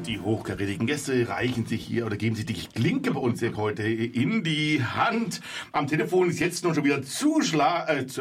die hochkarätigen Gäste reichen sich hier oder geben sich die Klinke bei uns hier heute in die Hand. Am Telefon ist jetzt noch schon wieder zugeschaltet.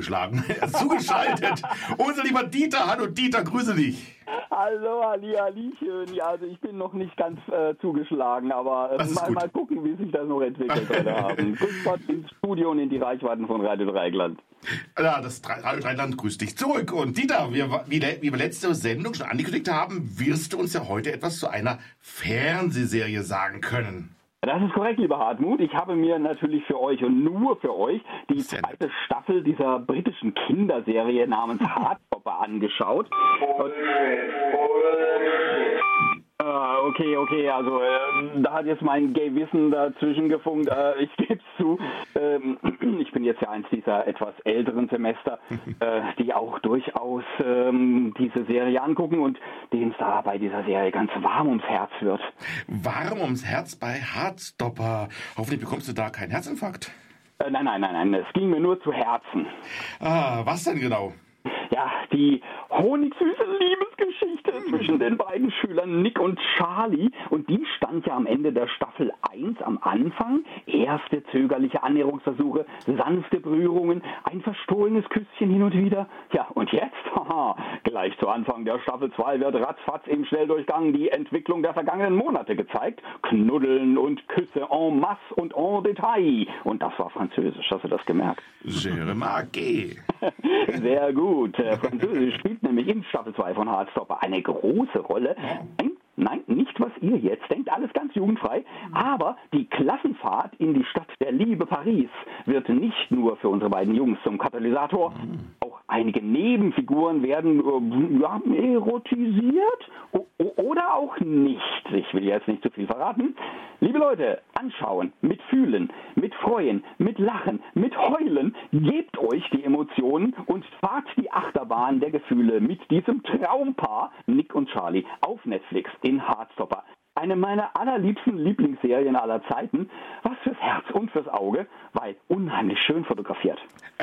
Unser lieber Dieter. Hallo Dieter, grüße dich. Hallo, Hallöchen. Ja, also ich bin noch nicht ganz zugeschlagen, aber mal gucken, wie sich das noch entwickelt heute Abend. Grüß Gott ins Studio und in die Reichweiten von Radio Dreieckland. Ja, das Radio Dreieckland grüßt dich zurück. Und Dieter, wie wir letzte Sendung schon angekündigt haben, wirst du uns ja heute etwas zu einer Fernsehserie sagen können. Das ist korrekt, lieber Hartmut. Ich habe mir natürlich für euch und nur für euch die zweite Staffel dieser britischen Kinderserie namens Hardstopper angeschaut. Okay, also da hat jetzt mein Gay-Wissen dazwischen gefunkt. Ich gebe es zu, ich bin jetzt ja eins dieser etwas älteren Semester, die auch durchaus diese Serie angucken und denen es da bei dieser Serie ganz warm ums Herz wird. Warm ums Herz bei Hardstopper. Hoffentlich bekommst du da keinen Herzinfarkt. Nein, es ging mir nur zu Herzen. Was denn genau? Ja, die honigsüße Liebesgeschichte zwischen den beiden Schülern Nick und Charlie. Und die stand ja am Ende der Staffel 1 am Anfang. Erste zögerliche Annäherungsversuche, sanfte Berührungen, ein verstohlenes Küsschen hin und wieder. Ja, und jetzt, gleich zu Anfang der Staffel 2 wird ratzfatz im Schnelldurchgang die Entwicklung der vergangenen Monate gezeigt. Knuddeln und Küsse en masse und en Detail. Und das war Französisch, hast du das gemerkt? Je remarque. Sehr gut. Französisch spielt nämlich in Staffel 2 von Hardstopper eine große Rolle. Nein, nicht was ihr jetzt denkt, alles ganz jugendfrei, aber die Klassenfahrt in die Stadt der Liebe Paris wird nicht nur für unsere beiden Jungs zum Katalysator, auch einige Nebenfiguren werden erotisiert oder auch nicht. Ich will jetzt nicht zu viel verraten. Liebe Leute, anschauen, mitfühlen, mitfreuen, mit Lachen, mit Heulen, gebt euch die Emotionen und fahrt die Achterbahn der Gefühle mit diesem Traumpaar Nick und Charlie auf Netflix in Hardstopper. Eine meiner allerliebsten Lieblingsserien aller Zeiten. Was fürs Herz und fürs Auge, weil unheimlich schön fotografiert.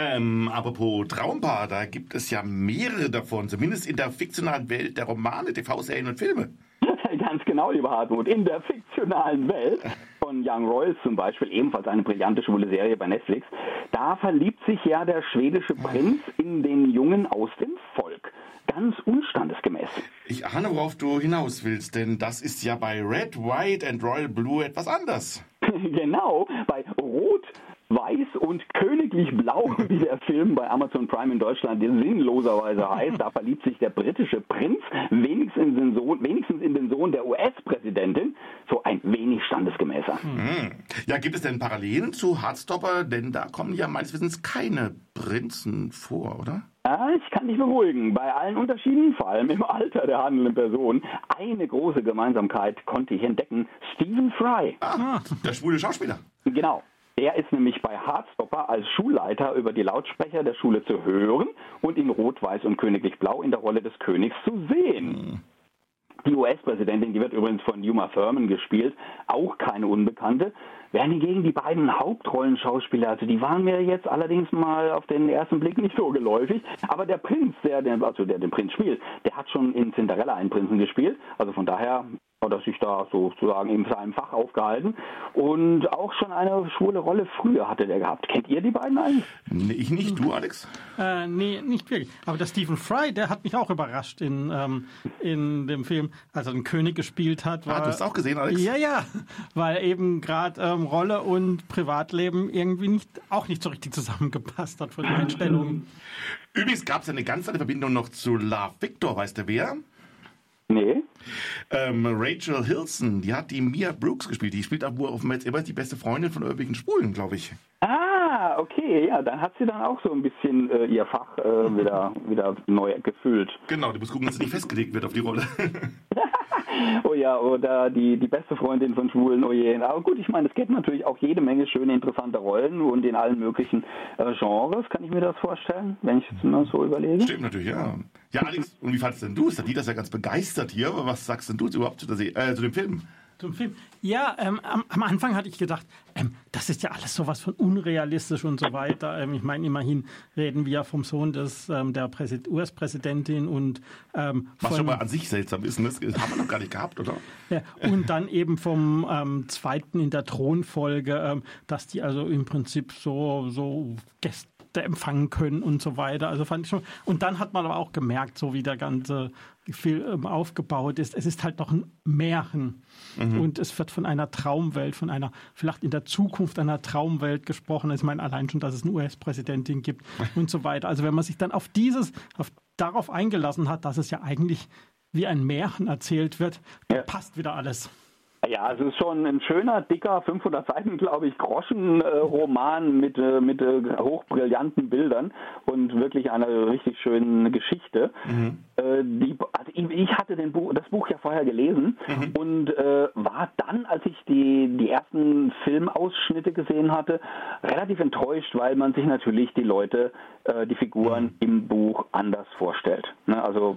Apropos Traumpaar, da gibt es ja mehrere davon, zumindest in der fiktionalen Welt der Romane, TV-Serien und Filme. Ganz genau, lieber Hartmut. In der fiktionalen Welt von Young Royals zum Beispiel, ebenfalls eine brillante schwule Serie bei Netflix, da verliebt sich ja der schwedische Prinz in den Jungen aus dem Volk. Ganz unstandesgemäß. Ich ahne, worauf du hinaus willst, denn das ist ja bei Red, White and Royal Blue etwas anders. Genau, bei Rot, Weiß und Königlich Blau, wie der Film bei Amazon Prime in Deutschland sinnloserweise heißt, da verliebt sich der britische Prinz wenigstens in den Sohn der US-Präsidentin, so ein wenig standesgemäßer. Ja, gibt es denn Parallelen zu Hardstopper? Denn da kommen ja meines Wissens keine Prinzen vor, oder? Ja, ich kann dich beruhigen. Bei allen Unterschieden, vor allem im Alter der handelnden Person, eine große Gemeinsamkeit konnte ich entdecken. Stephen Fry. Der schwule Schauspieler. Genau. Er ist nämlich bei Hardstopper als Schulleiter über die Lautsprecher der Schule zu hören und in Rot, Weiß und Königlich Blau in der Rolle des Königs zu sehen. Die US-Präsidentin, die wird übrigens von Uma Thurman gespielt, auch keine Unbekannte. Während hingegen die beiden Hauptrollenschauspieler, also die waren mir jetzt allerdings mal auf den ersten Blick nicht so geläufig. Aber der Prinz, der den Prinz spielt, der hat schon in Cinderella einen Prinzen gespielt. Also von daher hat er sich da sozusagen in seinem Fach aufgehalten. Und auch schon eine schwule Rolle früher hatte der gehabt. Kennt ihr die beiden eigentlich? Nee, ich nicht. Du, Alex? Nee, nicht wirklich. Aber der Stephen Fry, der hat mich auch überrascht in dem Film, als er den König gespielt hat. Du hast auch gesehen, Alex? Ja, weil eben gerade Rolle und Privatleben irgendwie auch nicht so richtig zusammengepasst hat von den Einstellungen. Übrigens gab es eine ganz alte Verbindung noch zu Love Victor, weißt du wer? Nee. Rachel Hilson, die hat die Mia Brooks gespielt. Die spielt jetzt immer die beste Freundin von irgendwelchen Schwulen, glaube ich. Okay, ja, dann hat sie dann auch so ein bisschen ihr Fach wieder neu gefüllt. Genau, du musst gucken, dass sie nicht festgelegt wird auf die Rolle. Oh ja, oder die beste Freundin von Schwulen, oh je. Aber gut, ich meine, es gibt natürlich auch jede Menge schöne, interessante Rollen und in allen möglichen Genres, kann ich mir das vorstellen, wenn ich jetzt mal so überlege. Stimmt natürlich, ja. Ja, Alex, und wie fandest denn du es? Die ist ja ganz begeistert hier, aber was sagst denn du überhaupt zu dem Film? Zum Film. Ja, am Anfang hatte ich gedacht, das ist ja alles sowas von unrealistisch und so weiter. Ich meine, immerhin reden wir ja vom Sohn der US-Präsidentin und was schon mal an sich seltsam ist, das haben wir noch gar nicht gehabt, oder? Ja, und dann eben vom Zweiten in der Thronfolge, dass die also im Prinzip so Gäste empfangen können und so weiter. Also fand ich schon. Und dann hat man aber auch gemerkt, so wie der ganze Film aufgebaut ist, es ist halt doch ein Märchen. Und es wird von einer Traumwelt, von einer, vielleicht in der Zukunft einer Traumwelt gesprochen. Ich meine, allein schon, dass es eine US-Präsidentin gibt und so weiter. Also wenn man sich dann darauf eingelassen hat, dass es ja eigentlich wie ein Märchen erzählt wird, passt wieder alles. Ja, also es ist schon ein schöner, dicker, 500 Seiten, glaube ich, Groschenroman mit hochbrillanten Bildern und wirklich einer richtig schönen Geschichte. Ich hatte das Buch ja vorher gelesen und war dann, als ich die ersten Filmausschnitte gesehen hatte, relativ enttäuscht, weil man sich natürlich die Figuren im Buch anders vorstellt. Ne? Also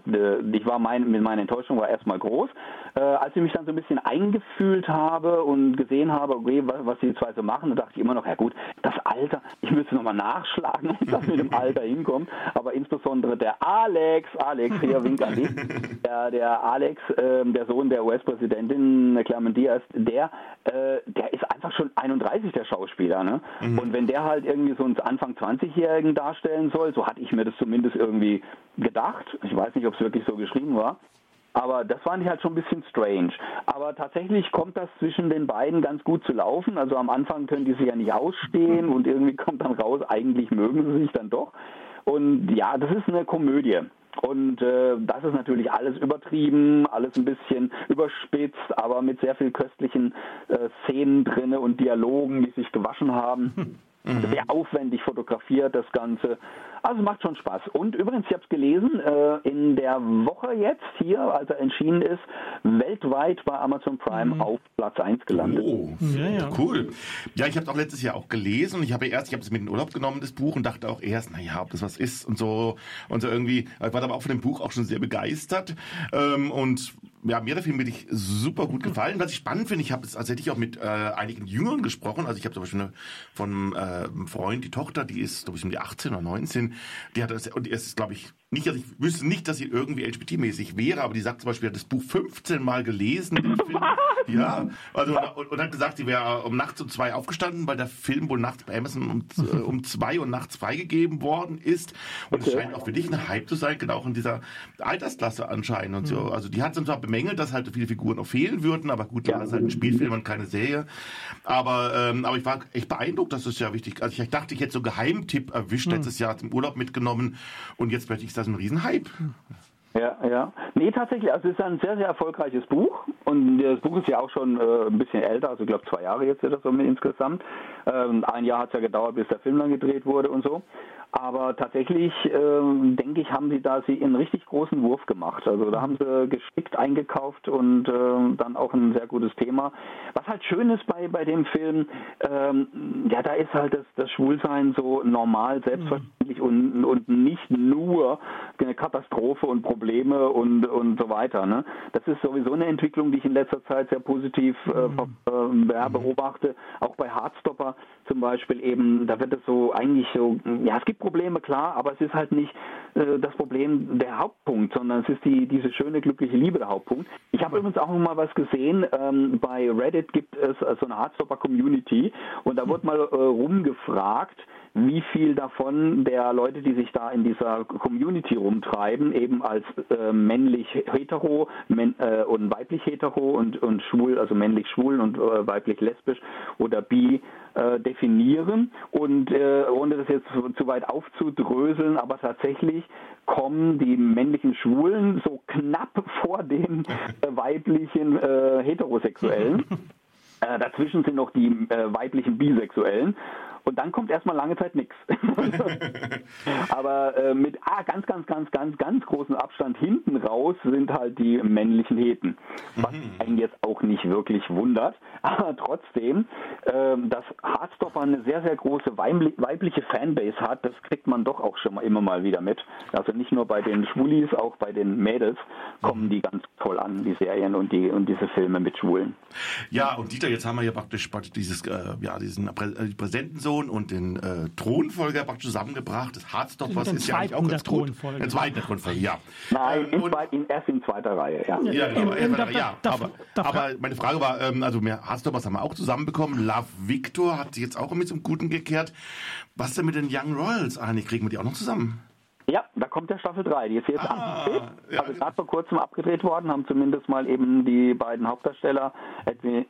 meine Enttäuschung war erstmal groß. Als ich mich dann so ein bisschen eingefühlt habe und gesehen habe, okay, was die zwei so machen, da dachte ich immer noch, ja gut, das Alter, ich müsste nochmal nachschlagen, ob das mit dem Alter hinkommt. Aber insbesondere der Alex, hier wink an dich, der Alex, der Sohn der US-Präsidentin Cameron Diaz, der ist einfach schon 31, der Schauspieler. Ne? Und wenn der halt irgendwie so einen Anfang 20-Jährigen darstellen soll, so hatte ich mir das zumindest irgendwie gedacht. Ich weiß nicht, ob es wirklich so geschrieben war. Aber das fand ich halt schon ein bisschen strange. Aber tatsächlich kommt das zwischen den beiden ganz gut zu laufen. Also am Anfang können die sich ja nicht ausstehen und irgendwie kommt dann raus, eigentlich mögen sie sich dann doch. Und ja, das ist eine Komödie. Und das ist natürlich alles übertrieben, alles ein bisschen überspitzt, aber mit sehr viel köstlichen Szenen drinne und Dialogen, die sich gewaschen haben. Sehr aufwendig fotografiert, das Ganze. Also macht schon Spaß. Und übrigens, ich habe es gelesen, in der Woche jetzt hier, als er erschienen ist, weltweit bei Amazon Prime auf Platz 1 gelandet. Oh, cool. Ja, ich habe es auch letztes Jahr auch gelesen und ich habe es mit in den Urlaub genommen, das Buch, und dachte auch erst, naja, ob das was ist und so irgendwie. Ich war aber auch von dem Buch auch schon sehr begeistert und ja, mir hat der Film wirklich super gut gefallen. Was ich spannend finde, als hätte ich auch mit einigen Jüngeren gesprochen. Also ich habe zum Beispiel von einem Freund, die Tochter, die ist, glaube ich, um die 18 oder 19, die hat das, und es ist, glaube ich, nicht, also ich wüsste nicht, dass sie irgendwie LGBT-mäßig wäre, aber die sagt zum Beispiel, hat das Buch 15 Mal gelesen, den Film. Ja, also und hat gesagt, sie wäre nachts um 2 aufgestanden, weil der Film wohl nachts bei Amazon um 2 Uhr nachts freigegeben worden ist. Und es scheint auch für dich ein Hype zu sein, genau auch in dieser Altersklasse anscheinend und so. Also die hat zwar bemängelt, dass halt viele Figuren noch fehlen würden, aber gut, das ist halt ein Spielfilm und keine Serie. Aber ich war echt beeindruckt, dass das ja wichtig. Also ich dachte, ich hätte so einen Geheimtipp erwischt, letztes Jahr zum Urlaub mitgenommen und jetzt plötzlich ist das ein Riesen-Hype. Ja. Nee, tatsächlich, also es ist ein sehr, sehr erfolgreiches Buch und das Buch ist ja auch schon ein bisschen älter, also ich glaube 2 Jahre jetzt oder so insgesamt. Ein Jahr hat es ja gedauert, bis der Film dann gedreht wurde und so. Aber tatsächlich, denke ich, haben sie einen richtig großen Wurf gemacht. Also da haben sie geschickt eingekauft und dann auch ein sehr gutes Thema. Was halt schön ist bei dem Film, da ist halt das Schwulsein so normal, selbstverständlich und nicht nur eine Katastrophe und Probleme und so weiter. Ne? Das ist sowieso eine Entwicklung, die ich in letzter Zeit sehr positiv beobachte. Auch bei Heartstopper zum Beispiel eben, da wird es so eigentlich so, ja, es gibt Probleme, klar, aber es ist halt nicht das Problem der Hauptpunkt, sondern es ist diese schöne, glückliche Liebe der Hauptpunkt. Ich habe übrigens auch noch mal was gesehen, bei Reddit gibt es so eine Heartstopper-Community und da wurde mal rumgefragt, wie viel davon der Leute, die sich da in dieser Community rumtreiben, eben als männlich hetero und weiblich hetero und schwul, also männlich schwul und weiblich lesbisch oder bi definieren. Und ohne das jetzt zu weit aufzudröseln, aber tatsächlich kommen die männlichen Schwulen so knapp vor den weiblichen Heterosexuellen. Dazwischen sind noch die weiblichen Bisexuellen. Und dann kommt erstmal lange Zeit nichts. Aber mit ganz großem Abstand hinten raus sind halt die männlichen Heten. Was einen jetzt auch nicht wirklich wundert. Aber trotzdem, dass Heartstopper eine sehr, sehr große weibliche Fanbase hat, das kriegt man doch auch schon mal immer mal wieder mit. Also nicht nur bei den Schwulis, auch bei den Mädels kommen die ganz toll an, die Serien und diese Filme mit Schwulen. Ja, und Dieter, jetzt haben wir ja praktisch diesen Präsidentensohn und den Thronfolger praktisch zusammengebracht. Das Heartstoppers ist ja eigentlich auch ganz gut. Den zweiten der Thronfolger, ja. Nein, erst in zweiter Reihe, ja. Ja, genau. Aber meine Frage war, also Heartstoppers haben wir auch zusammenbekommen. Love Victor hat sich jetzt auch mit zum Guten gekehrt. Was denn mit den Young Royals eigentlich? Kriegen wir die auch noch zusammen? Ja, da kommt der Staffel 3. Die ist jetzt abgedreht. Ja. Also gerade vor kurzem abgedreht worden, haben zumindest mal eben die beiden Hauptdarsteller, Edwin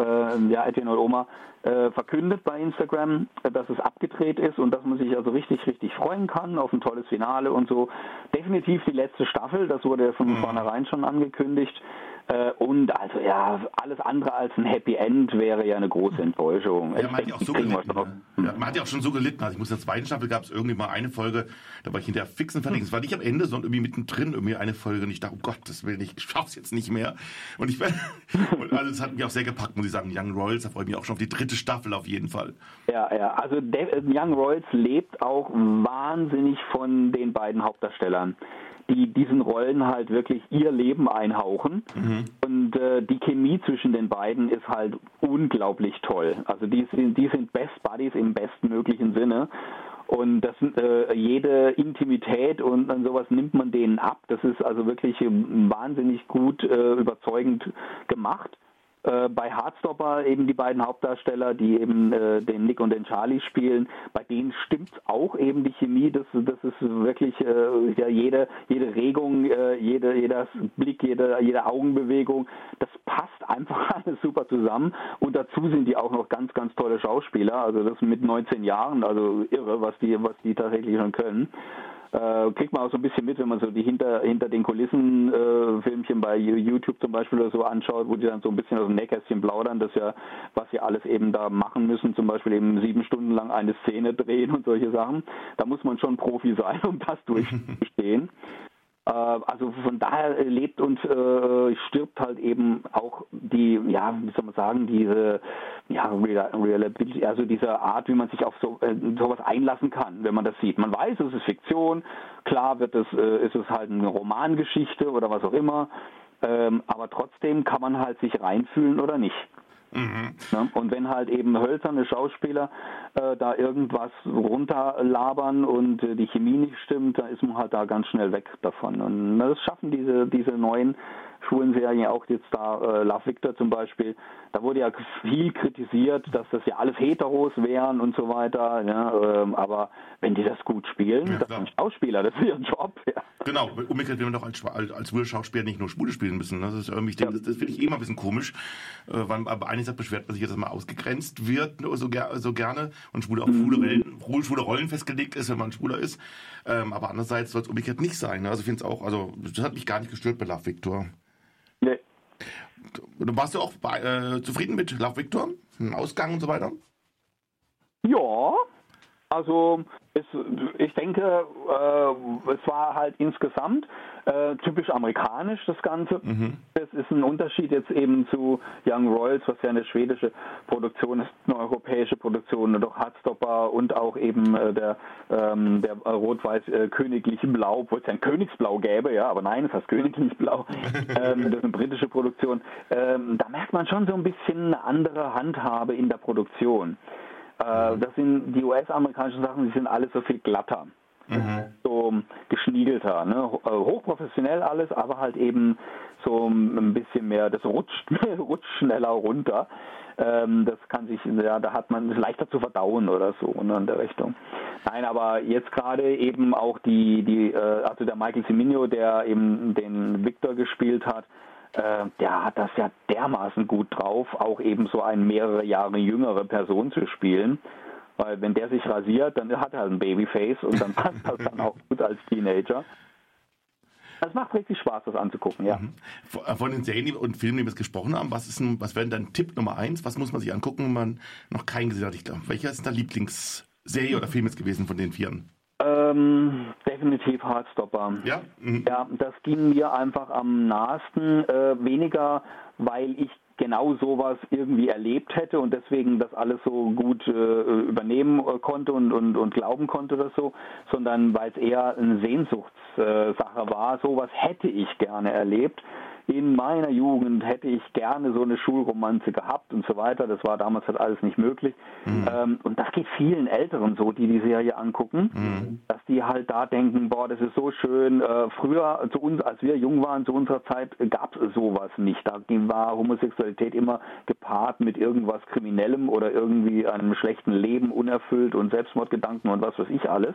und Oma, verkündet bei Instagram, dass es abgedreht ist und dass man sich also richtig, richtig freuen kann auf ein tolles Finale und so. Definitiv die letzte Staffel, das wurde ja von vornherein schon angekündigt. Und also ja, alles andere als ein Happy End wäre ja eine große Enttäuschung. Ja, man hat ja auch so gelitten. Ja, man hat ja auch schon so gelitten. Also ich muss in der zweiten Staffel gab es irgendwie mal eine Folge, da war ich hinterher fix und fertig. Es war nicht am Ende, sondern irgendwie mittendrin irgendwie eine Folge und ich dachte, um Gottes Willen, ich schaff's jetzt nicht mehr. Und also es hat mich auch sehr gepackt, muss ich sagen. Young Royals, da freue ich mich auch schon auf die dritte Staffel auf jeden Fall. Ja, also Young Royals lebt auch wahnsinnig von den beiden Hauptdarstellern, die diesen Rollen halt wirklich ihr Leben einhauchen. Und die Chemie zwischen den beiden ist halt unglaublich toll. Also die sind Best Buddies im bestmöglichen Sinne. Und das jede Intimität und sowas nimmt man denen ab. Das ist also wirklich wahnsinnig gut überzeugend gemacht. Bei Heartstopper eben die beiden Hauptdarsteller, die eben den Nick und den Charlie spielen, bei denen stimmt auch eben die Chemie, das ist wirklich jede Regung, jeder Blick, jede Augenbewegung, das passt einfach alles super zusammen und dazu sind die auch noch ganz, ganz tolle Schauspieler, also das mit 19 Jahren, also irre, was die tatsächlich schon können. Kriegt man auch so ein bisschen mit, wenn man so die hinter den Kulissen Filmchen bei YouTube zum Beispiel oder so anschaut, wo die dann so ein bisschen aus dem Nähkästchen plaudern, dass ja, was sie alles eben da machen müssen, zum Beispiel eben 7 Stunden lang eine Szene drehen und solche Sachen. Da muss man schon Profi sein, um das durchzustehen. Also von daher lebt und stirbt halt eben auch die, ja, wie soll man sagen, diese Reliability, also diese Art, wie man sich auf sowas einlassen kann, wenn man das sieht. Man weiß, es ist Fiktion, klar ist es halt eine Romangeschichte oder was auch immer, aber trotzdem kann man halt sich reinfühlen oder nicht. Ja, und wenn halt eben hölzerne Schauspieler da irgendwas runterlabern und die Chemie nicht stimmt, dann ist man halt da ganz schnell weg davon. Und das schaffen diese neuen schwulen Serien auch jetzt da, Love Victor zum Beispiel, da wurde ja viel kritisiert, dass das ja alles Heteros wären und so weiter, ja, aber wenn die das gut spielen, ja, das sind Schauspieler, das ist ihr Job. Ja. Genau, umgekehrt will man doch als schwule Schauspieler nicht nur Schwule spielen müssen. Das ist irgendwie, das finde ich immer ein bisschen komisch, weil einerseits beschwert man sich, dass mal ausgegrenzt wird so gerne und schwule Rollen festgelegt ist, wenn man Schwuler ist, aber andererseits soll es umgekehrt nicht sein. Also ich finde es auch, also das hat mich gar nicht gestört bei Love Victor. Nee. Warst du auch zufrieden mit Love Victor? Im Ausgang und so weiter? Ja, also ich denke, es war halt insgesamt typisch amerikanisch das Ganze. Es ist ein Unterschied jetzt eben zu Young Royals, was ja eine schwedische Produktion ist, eine europäische Produktion, und auch Heartstopper und auch eben der rot-weiß königliche Blau, obwohl es ja ein Königsblau gäbe, ja, aber nein, es heißt königlich Blau. Das ist eine britische Produktion. Da merkt man schon so ein bisschen eine andere Handhabe in der Produktion. Das sind die US-amerikanischen Sachen, die sind alles so viel glatter, so geschniegelter, ne? Hochprofessionell alles, aber halt eben so ein bisschen mehr, das rutscht schneller runter. Das kann sich, ja, da hat man es leichter zu verdauen oder so, ne, in der Richtung. Nein, aber jetzt gerade eben auch also der Michael Cimino, der eben den Victor gespielt hat, der hat das ja dermaßen gut drauf, auch eben so eine mehrere Jahre jüngere Person zu spielen. Weil wenn der sich rasiert, dann hat er halt ein Babyface und dann passt das dann auch gut als Teenager. Es macht richtig Spaß, das anzugucken, ja. Von den Serien und Filmen, die wir jetzt gesprochen haben, was wäre denn dein Tipp Nummer 1? Was muss man sich angucken, wenn man noch keinen gesehen hat? Ich glaube, welcher ist deine Lieblingsserie oder Film jetzt gewesen von den Vieren? Definitiv Heartstopper. Ja? Ja, das ging mir einfach am nahesten, weniger, weil ich genau sowas irgendwie erlebt hätte und deswegen das alles so gut übernehmen konnte und glauben konnte oder so, sondern weil es eher eine Sehnsuchtssache war. Sowas hätte ich gerne erlebt. In meiner Jugend hätte ich gerne so eine Schulromanze gehabt und so weiter. Das war damals halt alles nicht möglich. Und das geht vielen Älteren so, die Serie angucken, dass die halt da denken, boah, das ist so schön. Früher, zu uns, als wir jung waren, zu unserer Zeit, gab es sowas nicht. Da war Homosexualität immer gepaart mit irgendwas Kriminellem oder irgendwie einem schlechten Leben unerfüllt und Selbstmordgedanken und was weiß ich alles.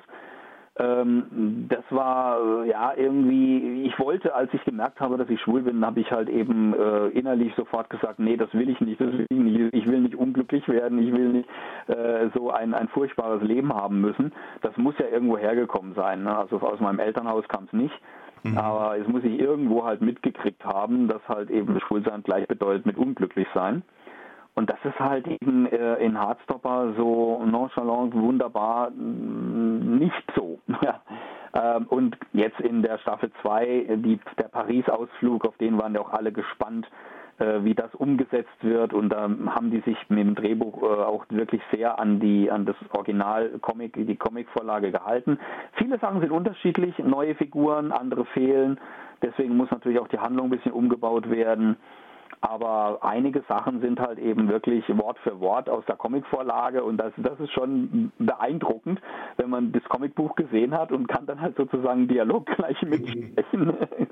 Das war ja irgendwie, ich wollte, als ich gemerkt habe, dass ich schwul bin, habe ich halt eben innerlich sofort gesagt, nee, das will ich nicht, ich will nicht unglücklich werden, ich will nicht so ein furchtbares Leben haben müssen. Das muss ja irgendwo hergekommen sein, ne? Also aus meinem Elternhaus kam es nicht. Aber es muss ich irgendwo halt mitgekriegt haben, dass halt eben Schwulsein gleichbedeutend mit unglücklich sein. Und das ist halt eben in Heartstopper so nonchalant, wunderbar nicht so. Und jetzt in der Staffel 2, der Paris-Ausflug, auf den waren ja auch alle gespannt, wie das umgesetzt wird. Und da haben die sich mit dem Drehbuch auch wirklich sehr an das Original-Comic, die Comicvorlage gehalten. Viele Sachen sind unterschiedlich, neue Figuren, andere fehlen. Deswegen muss natürlich auch die Handlung ein bisschen umgebaut werden. Aber einige Sachen sind halt eben wirklich Wort für Wort aus der Comicvorlage und das ist schon beeindruckend, wenn man das Comicbuch gesehen hat und kann dann halt sozusagen Dialog gleich mitsprechen.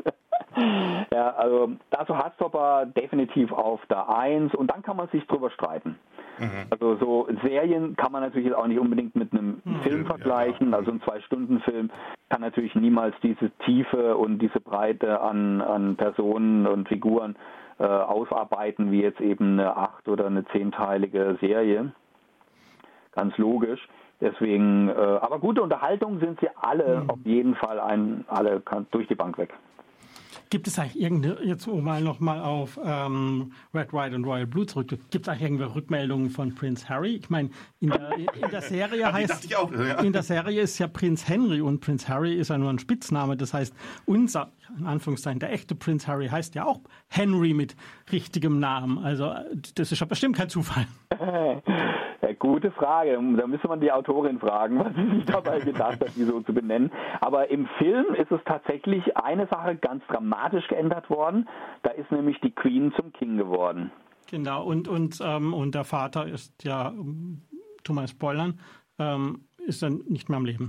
Ja, also Heartstopper definitiv auf der 1 und dann kann man sich drüber streiten. Also so Serien kann man natürlich auch nicht unbedingt mit einem Film vergleichen. Also ein 2-Stunden-Film kann natürlich niemals diese Tiefe und diese Breite an Personen und Figuren ausarbeiten, wie jetzt eben eine 8- oder eine 10-teilige Serie. Ganz logisch. Deswegen, aber gute Unterhaltung sind sie alle auf jeden Fall alle durch die Bank weg. Gibt es eigentlich jetzt nochmal auf Red, White und Royal Blue zurück, gibt es eigentlich irgendwelche Rückmeldungen von Prince Harry? Ich meine, in der Serie in der Serie ist ja Prinz Henry und Prinz Harry ist ja nur ein Spitzname. Das heißt, unser, in Anführungszeichen, der echte Prinz Harry heißt ja auch Henry mit richtigem Namen. Also das ist ja bestimmt kein Zufall. Ja, gute Frage. Da müsste man die Autorin fragen, was sie sich dabei gedacht hat, die so zu benennen. Aber im Film ist es tatsächlich eine Sache ganz dramatisch geändert worden. Da ist nämlich die Queen zum King geworden. Genau, und der Vater ist ja, tu mal spoilern, ist dann nicht mehr am Leben.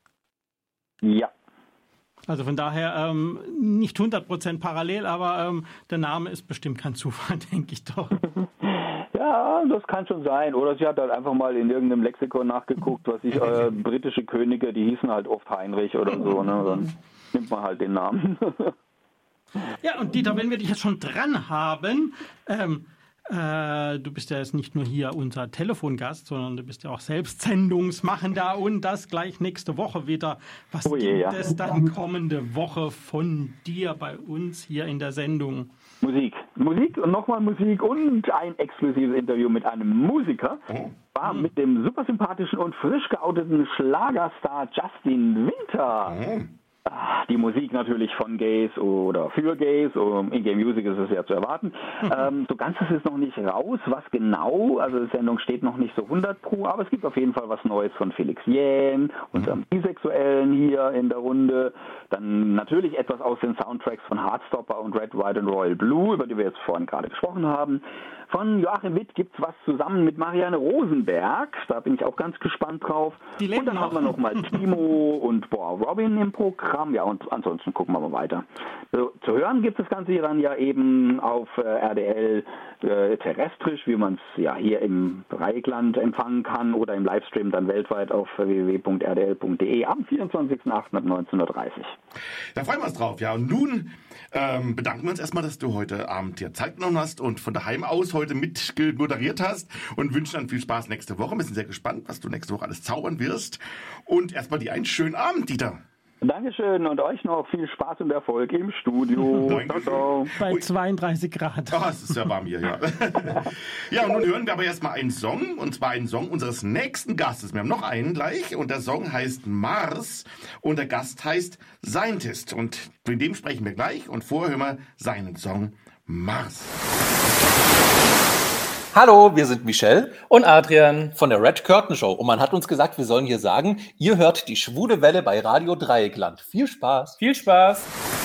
Ja. Also von daher nicht 100% parallel, aber der Name ist bestimmt kein Zufall, denke ich doch. Ja, das kann schon sein. Oder sie hat halt einfach mal in irgendeinem Lexikon nachgeguckt, britische Könige, die hießen halt oft Heinrich oder so. Ne? Dann nimmt man halt den Namen. Ja, und Dieter, wenn wir dich jetzt schon dran haben, du bist ja jetzt nicht nur hier unser Telefongast, sondern du bist ja auch selbst Sendungsmachender und das gleich nächste Woche wieder. Was gibt es dann kommende Woche von dir bei uns hier in der Sendung? Musik und nochmal Musik und ein exklusives Interview mit einem Musiker. War mit dem super sympathischen und frisch geouteten Schlagerstar Justin Winter. Die Musik natürlich von Gays oder für Gays, in Gay Music ist es ja zu erwarten. So ganz ist es noch nicht raus, was genau, also die Sendung steht noch nicht so 100%, aber es gibt auf jeden Fall was Neues von Felix Jähn, unserem Bisexuellen hier in der Runde. Dann natürlich etwas aus den Soundtracks von Heartstopper und Red, White und Royal Blue, über die wir jetzt vorhin gerade gesprochen haben. Von Joachim Witt gibt es was zusammen mit Marianne Rosenberg. Da bin ich auch ganz gespannt drauf. Und dann haben wir noch mal Timo und Robin im Programm. Ja, und ansonsten gucken wir mal weiter. So, zu hören gibt es das Ganze dann ja eben auf RDL terrestrisch, wie man es ja hier im Dreieckland empfangen kann oder im Livestream dann weltweit auf www.rdl.de am 24.08. ab 19.30 Uhr. Da freuen wir uns drauf, ja. Und nun bedanken wir uns erstmal, dass du heute Abend dir Zeit genommen hast und von daheim aus heute mitmoderiert hast und wünschen dann viel Spaß nächste Woche. Wir sind sehr gespannt, was du nächste Woche alles zaubern wirst. Und erstmal dir einen schönen Abend, Dieter. Dankeschön und euch noch viel Spaß und Erfolg im Studio. Dankeschön. Ciao, ciao. Bei 32 Grad. Ah, es ist ja warm hier, ja. Ja, und nun hören wir aber erstmal einen Song, und zwar einen Song unseres nächsten Gastes. Wir haben noch einen gleich, und der Song heißt Mars, und der Gast heißt Scientist. Und mit dem sprechen wir gleich, und vorher hören wir seinen Song Mars. Hallo, wir sind Michelle Und Adrian. von der Red Curtain Show. Und man hat uns gesagt, wir sollen hier sagen, ihr hört die Schwule Welle bei Radio Dreieckland. Viel Spaß! Viel Spaß.